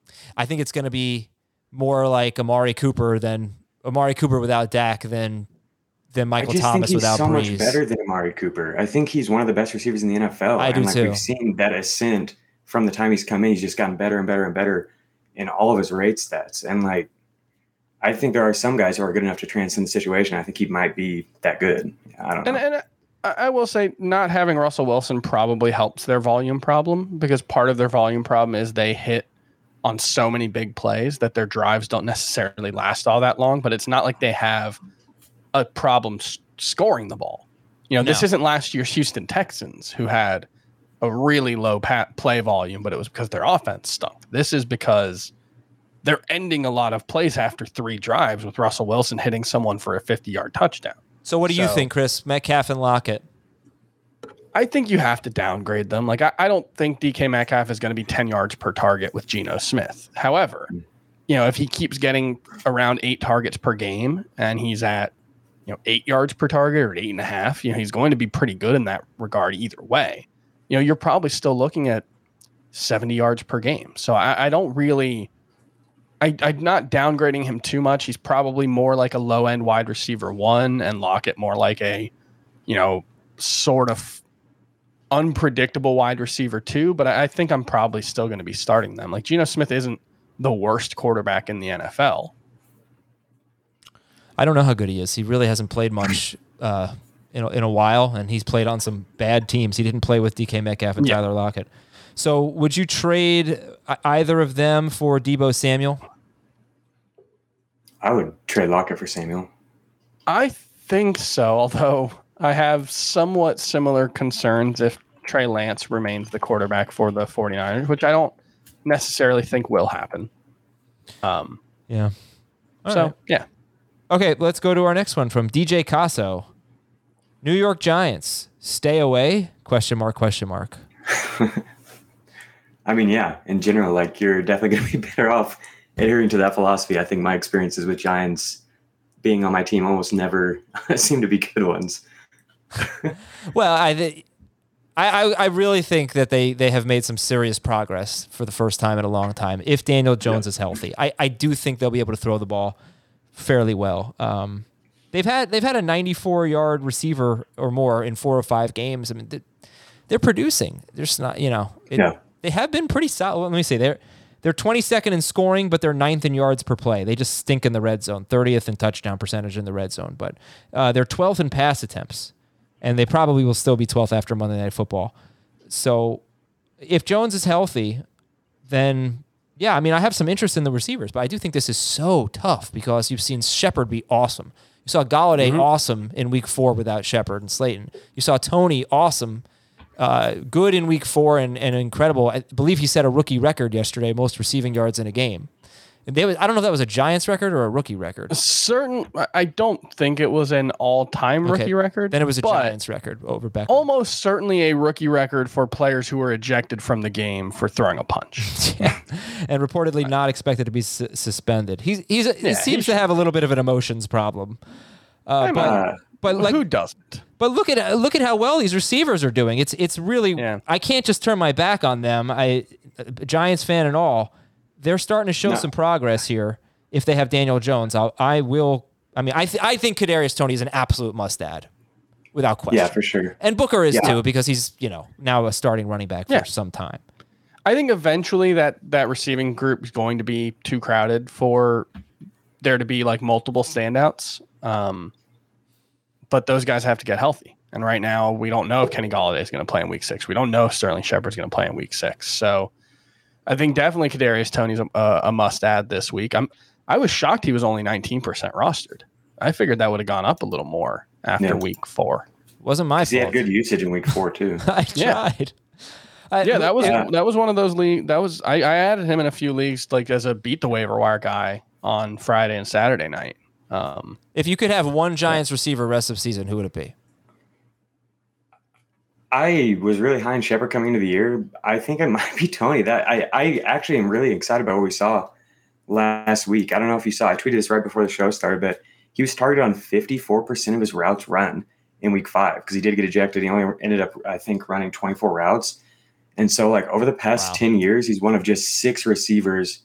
I think it's going to be more like Amari Cooper than Amari Cooper without Dak than than Michael I just Thomas think he's without so Breeze. much better than Amari Cooper. I think he's one of the best receivers in the N F L. I do and like too. We've seen that ascent from the time he's come in. He's just gotten better and better and better in all of his rate stats. And like, I think there are some guys who are good enough to transcend the situation. I think he might be that good. I don't know. And, and I I will say, not having Russell Wilson probably helps their volume problem, because part of their volume problem is they hit on so many big plays that their drives don't necessarily last all that long. But it's not like they have a problem s- scoring the ball. You know, this No. isn't last year's Houston Texans, who had a really low pat play volume, but it was because their offense stunk. This is because they're ending a lot of plays after three drives with Russell Wilson hitting someone for a fifty-yard touchdown. So what do you So- think, Chris? Metcalf and Lockett? I think you have to downgrade them. Like, I, I don't think D K Metcalf is going to be ten yards per target with Geno Smith. However, you know, if he keeps getting around eight targets per game and he's at, you know, eight yards per target or eight and a half, you know, he's going to be pretty good in that regard either way. You know, you're probably still looking at seventy yards per game. So I, I don't really, I, I'm not downgrading him too much. He's probably more like a low end wide receiver one, and Lockett more like a, you know, sort of unpredictable wide receiver two. But I, I think I'm probably still going to be starting them. Like, Geno Smith isn't the worst quarterback in the N F L. I don't know how good he is. He really hasn't played much uh, in a, in a while, and he's played on some bad teams. He didn't play with D K Metcalf and Yeah. Tyler Lockett. So would you trade uh, either of them for Deebo Samuel? I would trade Lockett for Samuel. I think so, although I have somewhat similar concerns if Trey Lance remains the quarterback for the 49ers, which I don't necessarily think will happen. Um, Yeah. All so, right. yeah. Okay, let's go to our next one from D J Casso. New York Giants, stay away? Question mark, question mark. I mean, yeah, in general, like, you're definitely going to be better off adhering to that philosophy. I think my experiences with Giants being on my team almost never seem to be good ones. Well, I, th- I, I, I really think that they, they have made some serious progress for the first time in a long time. If Daniel Jones Yeah. is healthy, I, I do think they'll be able to throw the ball fairly well. Um, they've had they've had a ninety-four yard receiver or more in four or five games. I mean, they're, they're producing. They're just not, you know, it, Yeah. they have been pretty solid. Let me say they're they're twenty-second in scoring, but they're ninth in yards per play. They just stink in the red zone. thirtieth in touchdown percentage in the red zone, but uh, they're twelfth in pass attempts, and they probably will still be twelfth after Monday Night Football. So if Jones is healthy, then yeah, I mean, I have some interest in the receivers, but I do think this is so tough because you've seen Shepard be awesome. You saw Galladay Mm-hmm. awesome in week four without Shepard and Slayton. You saw Tony awesome, uh, good in week four and, and incredible. I believe he set a rookie record yesterday, most receiving yards in a game. And they was, I don't know if that was a Giants record or a rookie record. Certain, I don't think it was an all-time Okay, rookie record. Then it was a but Giants record over Beckham. almost certainly a rookie record for players who were ejected from the game for throwing a punch. Yeah. And reportedly not expected to be su- suspended. He's he's he Yeah, seems he to have a little bit of an emotions problem. Uh, I'm, but uh, but like who doesn't? but look at look at how well these receivers are doing. It's it's really Yeah. I can't just turn my back on them. I a Giants fan and all. They're starting to show No. some progress here. If they have Daniel Jones, I'll, I will. I mean, I th- I think Kadarius Toney is an absolute must add, without question. Yeah, for sure. And Booker is Yeah. too because he's you know now a starting running back for Yeah. some time. I think eventually that that receiving group is going to be too crowded for there to be like multiple standouts. Um, but those guys have to get healthy. And right now, we don't know if Kenny Galladay is going to play in week six. We don't know if Sterling Shepard's going to play in week six. So I think definitely Kadarius Toney's a, a must add this week. I'm I was shocked he was only nineteen percent rostered. I figured that would have gone up a little more after Yeah. week four. Wasn't my He fault. had good usage in week four, too. I Yeah. tried. I- Yeah, that was Yeah. that was one of those league. That was I, I added him in a few leagues like as a beat the waiver wire guy on Friday and Saturday night. Um, If you could have one Giants receiver rest of season, who would it be? I was really high in Shepard coming into the year. I think it might be Tony. That I, I actually am really excited about what we saw last week. I don't know if you saw, I tweeted this right before the show started, but he was targeted on fifty-four percent of his routes run in week five because he did get ejected. He only ended up, I think, running twenty-four routes. And so, like, over the past Wow. ten years, he's one of just six receivers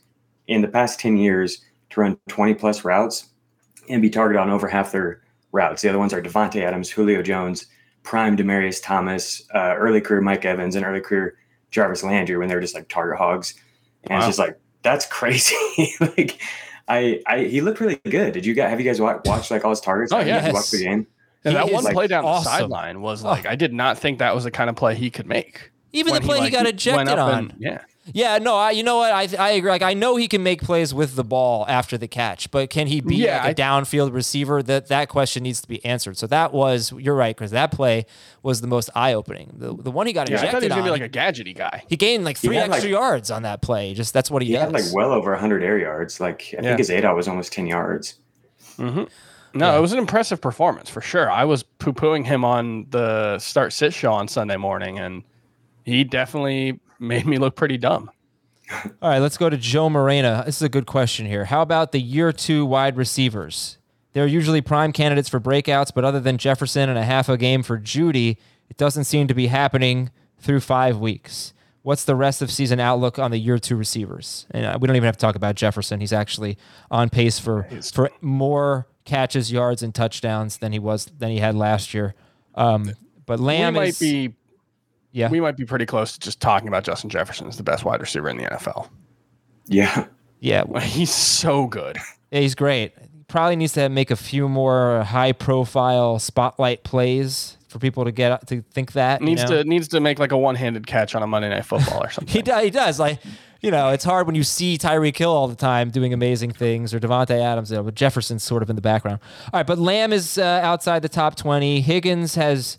in the past ten years to run twenty plus routes and be targeted on over half their routes. The other ones are Devontae Adams, Julio Jones, prime Demaryius Thomas, uh, early career Mike Evans, and early career Jarvis Landry when they're just like target hogs. And wow. It's just like, that's crazy. like I, I, he looked really good. Did you guys, have you guys watched, watched like all his targets? Oh yeah. Did you watch the game? And that one like, play down awesome. the sideline was like, oh. I did not think that was the kind of play he could make. Even the play he, like, he got ejected on. And, yeah. Yeah, no, I, you know what? I I agree. Like, I know he can make plays with the ball after the catch, but can he be yeah, like a I, downfield receiver? That that question needs to be answered. So that was, you're right, because that play was the most eye-opening. The the one he got yeah, ejected I thought he was on, gonna be like a gadgety guy. He gained like three extra like, yards on that play. Just that's what he, he does. had like well over one hundred air yards. Like I yeah. think his A D O T was almost ten yards. Mm-hmm. No, yeah. It was an impressive performance for sure. I was poo-pooing him on the Start Sit show on Sunday morning, and he definitely made me look pretty dumb. All right, let's go to Joe Morena. This is a good question here. How about the year two wide receivers? They're usually prime candidates for breakouts, but other than Jefferson and a half a game for Judy, it doesn't seem to be happening through five weeks. What's the rest of season outlook on the year two receivers? And uh, we don't even have to talk about Jefferson. He's actually on pace for for more catches, yards, and touchdowns than he was than he had last year. Um, but Lamb we might is, be, yeah, we might be pretty close to just talking about Justin Jefferson as the best wide receiver in the N F L. Yeah, yeah, he's so good. Yeah, he's great. He probably needs to make a few more high-profile spotlight plays for people to get to think that needs you know? to needs to make like a one-handed catch on a Monday Night Football or something. he does. He does. Like, you know, it's hard when you see Tyreek Hill all the time doing amazing things, or Devontae Adams, you know, but Jefferson's sort of in the background. All right, but Lamb is uh, outside the top twenty. Higgins has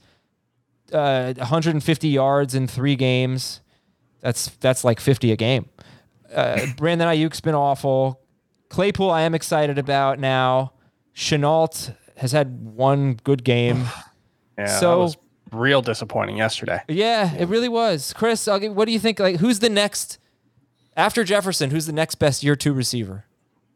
uh, one hundred fifty yards in three games. That's that's like fifty a game. Uh, Brandon Ayuk's been awful. Claypool, I am excited about now. Shenault has had one good game. Yeah, so, that was real disappointing yesterday. Yeah, it really was. Chris, I'll give, what do you think? Like, who's the next after Jefferson? Who's the next best year two receiver?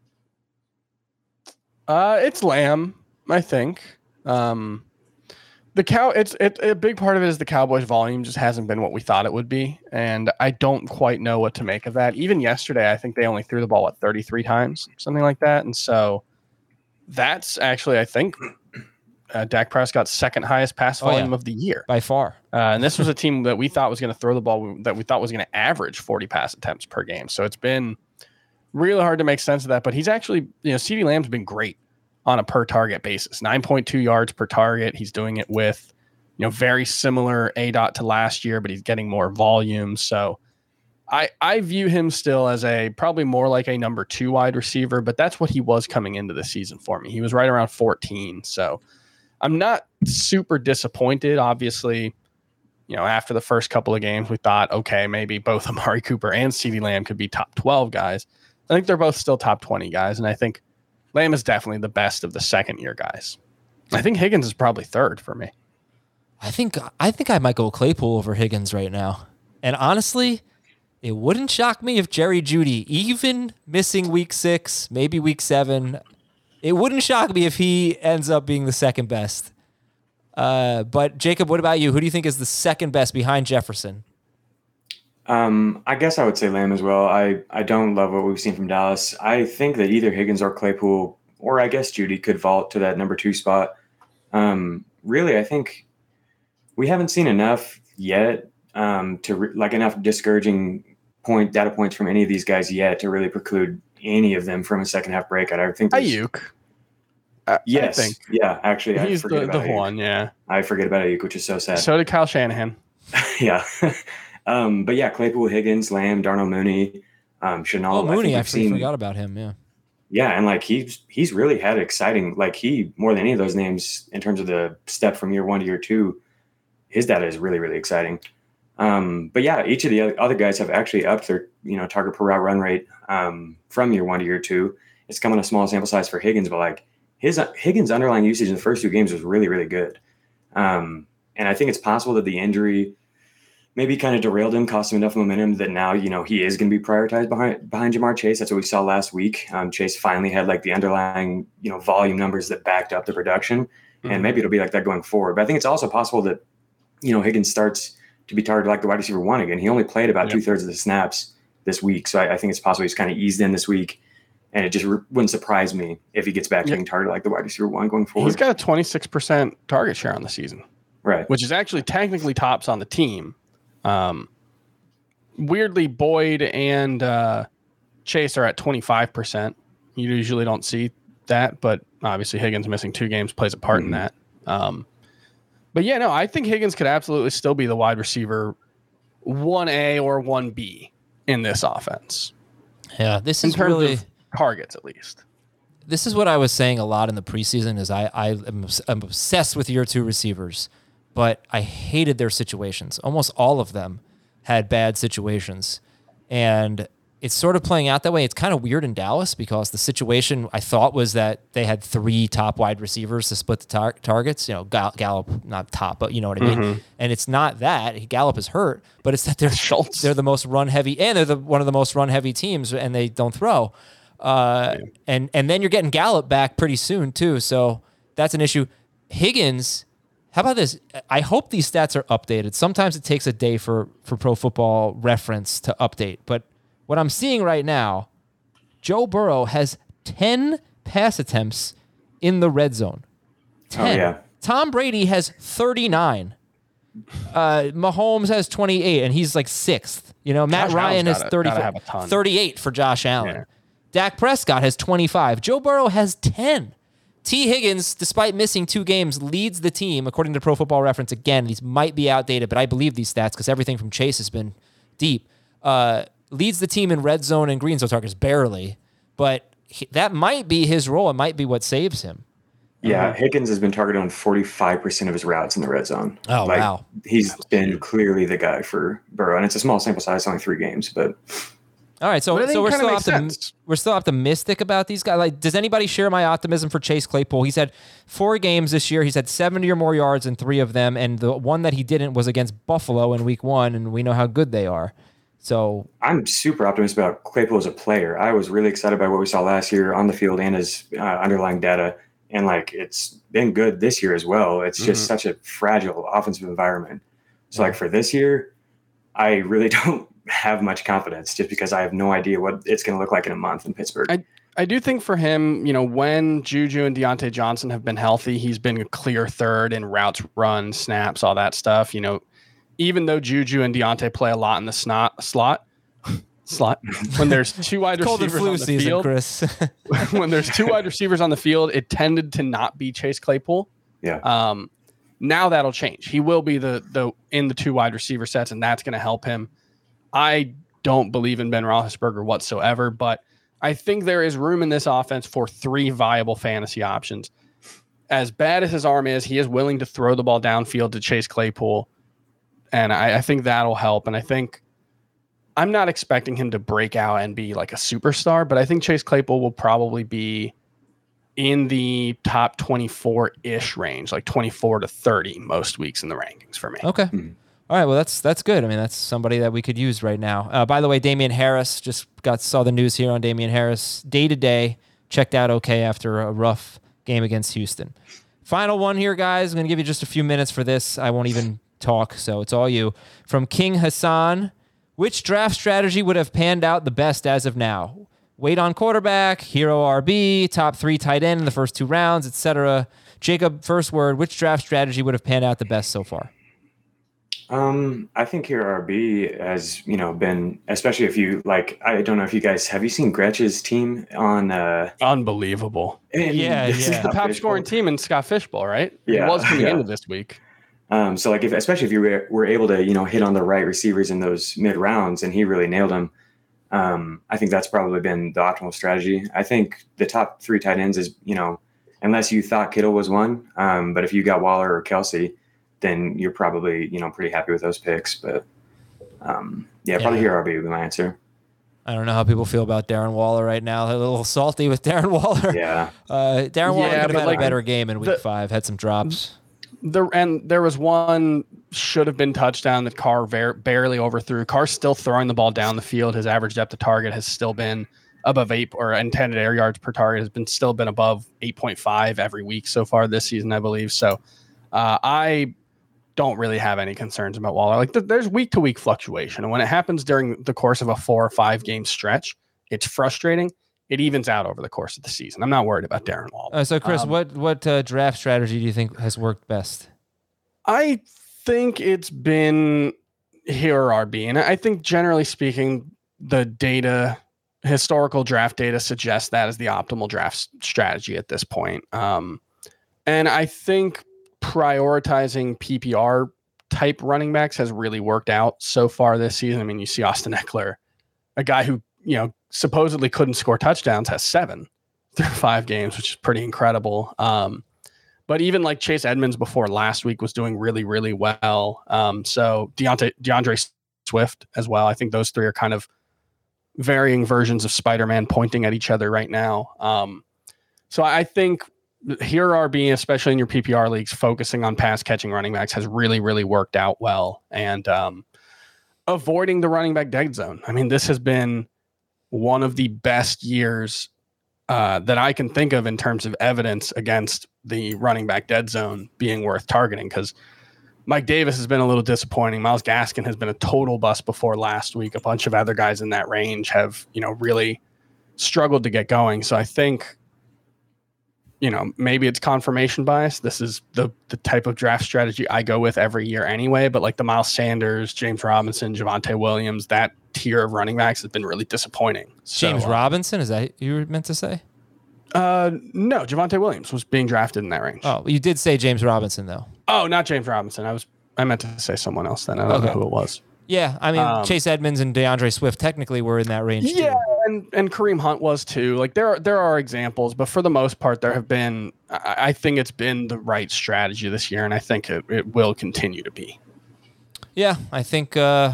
Uh, it's Lamb, I think. Um, the cow. It's it, a big part of it is the Cowboys' volume just hasn't been what we thought it would be, and I don't quite know what to make of that. Even yesterday, I think they only threw the ball what thirty-three times, something like that, and so that's actually, I think. Uh, Dak Prescott's second highest pass volume oh, yeah. of the year by far. Uh, and this was a team that we thought was going to throw the ball, that we thought was going to average forty pass attempts per game. So it's been really hard to make sense of that. But he's actually, you know, CeeDee Lamb's been great on a per target basis, nine point two yards per target. He's doing it with, you know, very similar A D O T to last year, but he's getting more volume. So I, I view him still as a probably more like a number two wide receiver, but that's what he was coming into the season for me. He was right around fourteen. So I'm not super disappointed. Obviously, you know, after the first couple of games, we thought, okay, maybe both Amari Cooper and CeeDee Lamb could be top twelve guys. I think they're both still top twenty guys, and I think Lamb is definitely the best of the second year guys. I think Higgins is probably third for me. I think I think I might go Claypool over Higgins right now. And honestly, it wouldn't shock me if Jerry Jeudy, even missing week six, maybe week seven, it wouldn't shock me if he ends up being the second best. Uh, but Jacob, what about you? Who do you think is the second best behind Jefferson? Um, I guess I would say Lamb as well. I, I don't love what we've seen from Dallas. I think that either Higgins or Claypool, or I guess Jeudy, could vault to that number two spot. Um, really, I think we haven't seen enough yet um, to re- like enough discouraging point data points from any of these guys yet to really preclude any of them from a second half breakout. I think Ayuk. Uh, yes. I think. Yeah, actually, he's I forget the, about the Ayuk. one. Yeah, I forget about Ayuk, which is so sad. So did Kyle Shanahan. yeah. um, but yeah, Claypool, Higgins, Lamb, Darnell Mooney, um, Shenault. Oh, Mooney, I, I seen, forgot about him. Yeah. Yeah, and like he's he's really had exciting. Like he more than any of those names in terms of the step from year one to year two. His data is really really exciting. Um, but yeah, each of the other guys have actually upped their, you know, target per route run rate um, from year one to year two. It's come on a small sample size for Higgins, but like his Higgins' underlying usage in the first two games was really, really good. Um, and I think it's possible that the injury maybe kind of derailed him, cost him enough momentum that now, you know, he is going to be prioritized behind behind Jamar Chase. That's what we saw last week. Um, Chase finally had like the underlying, you know, volume numbers that backed up the production, mm-hmm. and maybe it'll be like that going forward. But I think it's also possible that, you know, Higgins starts to be targeted like the wide receiver one again. He only played about yep. two thirds of the snaps this week. So I, I think it's possible he's kind of eased in this week. And it just re- wouldn't surprise me if he gets back to Yep. being targeted like the wide receiver one going forward. He's got a twenty-six percent target share on the season, right. which is actually technically tops on the team. Um, weirdly, Boyd and uh, Chase are at twenty-five percent. You usually don't see that, but obviously Higgins missing two games plays a part Mm-hmm. in that. Um, but yeah, no, I think Higgins could absolutely still be the wide receiver one A or one B in this offense. Yeah, this In is terms really of targets, at least. this is what I was saying a lot in the preseason is I, I am obs- I'm obsessed with year two receivers, but I hated their situations. Almost all of them had bad situations. And it's sort of playing out that way. It's kind of weird in Dallas because the situation I thought was that they had three top wide receivers to split the tar- targets. You know, Gall- Gallup, not top, but you know what I mean? Mm-hmm. And it's not that. Gallup is hurt, but it's that they're, Schultz. they're the most run heavy, and they're the, one of the most run heavy teams, and they don't throw. Uh, and and then you're getting Gallup back pretty soon too, so that's an issue. Higgins, how about this? I hope these stats are updated. Sometimes it takes a day for for Pro Football Reference to update, but what I'm seeing right now, Joe Burrow has ten pass attempts in the red zone. ten. Oh, yeah. Tom Brady has thirty-nine. Uh, Mahomes has twenty-eight, and he's like sixth. You know, Matt Josh Ryan Allen's has gotta- thirty, gotta have a ton. thirty-eight for Josh Allen. Yeah. Dak Prescott has twenty-five. Joe Burrow has ten. T. Higgins, despite missing two games, leads the team, according to Pro Football Reference. Again, these might be outdated, but I believe these stats because everything from Chase has been deep. Uh, leads the team in red zone and green zone targets, barely. But he, that might be his role. It might be what saves him. Yeah, Higgins has been targeted on forty-five percent of his routes in the red zone. Oh, like, wow. He's been clearly the guy for Burrow. And it's a small sample size, only three games, but All right, so But I think so we're it kinda still makes optim- sense. we're still optimistic about these guys. Like, does anybody share my optimism for Chase Claypool? He's had four games this year. He's had seventy or more yards in three of them, and the one that he didn't was against Buffalo in Week One, and we know how good they are. So I'm super optimistic about Claypool as a player. I was really excited by what we saw last year on the field and his uh, underlying data. And like, it's been good this year as well. It's just Mm-hmm. such a fragile offensive environment. So like for this year, I really don't have much confidence just because I have no idea what it's going to look like in a month in Pittsburgh. I, I do think for him, you know, when Juju and Deontay Johnson have been healthy, he's been a clear third in routes, run, snaps, all that stuff. You know, even though Juju and Deontay play a lot in the snot, slot, slot, when there's two wide cold and receivers flu on the season, field, Chris. when there's two wide receivers on the field, it tended to not be Chase Claypool. yeah. Um, now that'll change. He will be the the in the two wide receiver sets, and that's going to help him. I don't believe in Ben Roethlisberger whatsoever, but I think there is room in this offense for three viable fantasy options. As bad as his arm is, he is willing to throw the ball downfield to Chase Claypool, and I, I think that'll help. And I think I'm not expecting him to break out and be like a superstar, but I think Chase Claypool will probably be in the top twenty-four-ish range, like twenty-four to thirty most weeks in the rankings for me. Okay. All right. Well, that's that's good. I mean, that's somebody that we could use right now. Uh, by the way, Damian Harris just got saw the news here on Damian Harris. Day to day, checked out okay after a rough game against Houston. Final one here, guys. I'm gonna give you just a few minutes for this. I won't even talk, so it's all you. From King Hassan, which draft strategy would have panned out the best as of now? Wait on quarterback, hero R B, top three tight end in the first two rounds, et cetera. Jacob, first word. Which draft strategy would have panned out the best so far? Um, I think your R B has, you know, been, especially if you like, I don't know if you guys, have you seen Gretsch's team on, uh, Unbelievable. in- Yeah, this is yeah. not Top baseball. scoring team in Scott Fishbowl, right? Yeah, It was coming yeah. into this week. Um, so like if, especially if you were, were able to, you know, hit on the right receivers in those mid rounds and he really nailed them. Um, I think that's probably been the optimal strategy. I think the top three tight ends is, you know, unless you thought Kittle was one, um, but if you got Waller or Kelsey, then you're probably, you know, pretty happy with those picks. But um, yeah, probably Yeah. here R B would be my answer. I don't know how people feel about Darren Waller right now. They're a little salty with Darren Waller. Yeah. Uh, Darren Waller Yeah, could have but had like a better game in week the- five. Had some drops. The and there was one should have been touchdown that Carr ver- barely overthrew. Carr's still throwing the ball down the field. His average depth of target has still been above eight, or intended air yards per target has been still been above eight point five every week so far this season, I believe. So uh, I don't really have any concerns about Waller. Like th- there's week to week fluctuation. And when it happens during the course of a four or five game stretch, it's frustrating. It evens out over the course of the season. I'm not worried about Darren Waller. Uh, so Chris, Um, what, what uh, draft strategy do you think has worked best? I think it's been hero R B. And I think generally speaking, the data, historical draft data suggests that as the optimal draft s- strategy at this point. Um, and I think prioritizing P P R type running backs has really worked out so far this season. I mean, you see Austin Eckler, a guy who, you know, supposedly couldn't score touchdowns, has seven through five games, which is pretty incredible. Um, but even like Chase Edmonds before last week was doing really, really well. Um, so Deontay, DeAndre Swift as well. I think those three are kind of varying versions of Spider-Man pointing at each other right now. Um, so I think here R B, especially in your P P R leagues, focusing on pass catching running backs has really, really worked out well. And um, avoiding the running back dead zone. I mean, this has been one of the best years uh, that I can think of in terms of evidence against the running back dead zone being worth targeting, because Mike Davis has been a little disappointing. Myles Gaskin has been a total bust before last week. A bunch of other guys in that range have, you know, really struggled to get going. So I think, you know, maybe it's confirmation bias. This is the the type of draft strategy I go with every year anyway. But like the Miles Sanders, James Robinson, Javonte Williams, that tier of running backs has been really disappointing. So, James uh, Robinson, is that you were meant to say? Uh, no, Javonte Williams was being drafted in that range. Oh, you did say James Robinson though. Oh, not James Robinson. I was I meant to say someone else then. I don't Okay. know who it was. Yeah, I mean Um, Chase Edmonds and DeAndre Swift technically were in that range Yeah, too. and, and Kareem Hunt was too. Like there are there are examples, but for the most part, there have been. I, I think it's been the right strategy this year, and I think it, it will continue to be. Yeah, I think uh,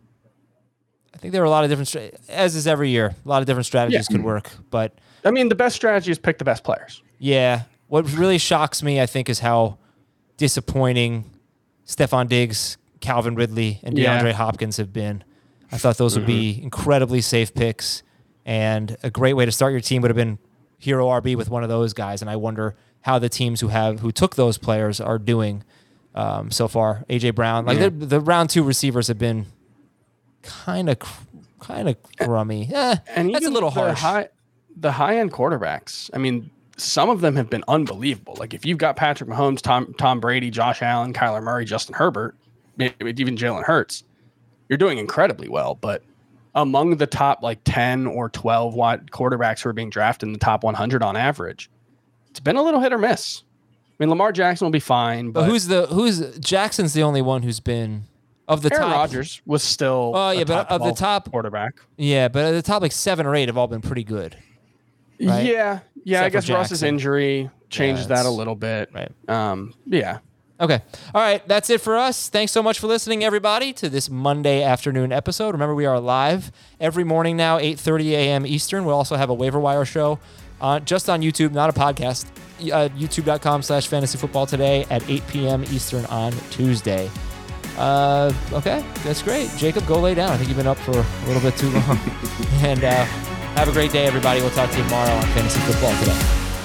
I think there are a lot of different, stra- as is every year, a lot of different strategies Yeah. could work. But I mean, the best strategy is pick the best players. yeah, what really shocks me, I think, is how disappointing Stephon Diggs, Calvin Ridley, and Yeah. DeAndre Hopkins have been. I thought those would be incredibly safe picks, and a great way to start your team would have been hero R B with one of those guys. And I wonder how the teams who have who took those players are doing um, so far. A J Brown, like the, the round two receivers have been kind of kind of crummy. Eh, And that's a even little the harsh. High, the high end quarterbacks. I mean, some of them have been unbelievable. Like if you've got Patrick Mahomes, Tom Tom Brady, Josh Allen, Kyler Murray, Justin Herbert, maybe even Jalen Hurts, you're doing incredibly well. But among the top like ten or twelve wide quarterbacks who are being drafted in the top one hundred on average, it's been a little hit or miss. I mean, Lamar Jackson will be fine, but, But who's the who's Jackson's the only one who's been of the Aaron top. Rodgers was still Oh, a yeah, but top of the twelve top- quarterback. Yeah, but at the top like seven or eight have all been pretty good. Right? Yeah, yeah. I Except for guess Russ's Jackson. injury changes that it's- a little bit. Right. Um, yeah. Okay. All right. That's it for us. Thanks so much for listening, everybody, to this Monday afternoon episode. Remember, we are live every morning now, eight thirty a.m. Eastern. We'll also have a waiver wire show on, just on YouTube, not a podcast. Uh, YouTube.com slash fantasy football today at eight p.m. Eastern on Tuesday. Uh, okay. That's great. Jacob, go lay down. I think you've been up for a little bit too long. and uh, have a great day, everybody. We'll talk to you tomorrow on Fantasy Football Today.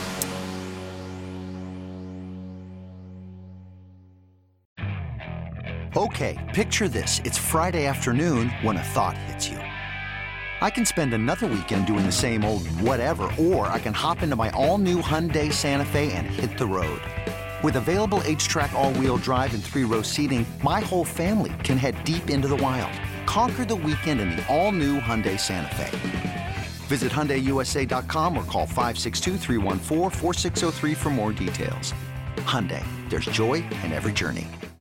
Okay, picture this. It's Friday afternoon when a thought hits you. I can spend another weekend doing the same old whatever, or I can hop into my all-new Hyundai Santa Fe and hit the road. With available H-Track all-wheel drive and three-row seating, my whole family can head deep into the wild. Conquer the weekend in the all-new Hyundai Santa Fe. Visit Hyundai U S A dot com or call five six two, three one four, four six zero three for more details. Hyundai, there's joy in every journey.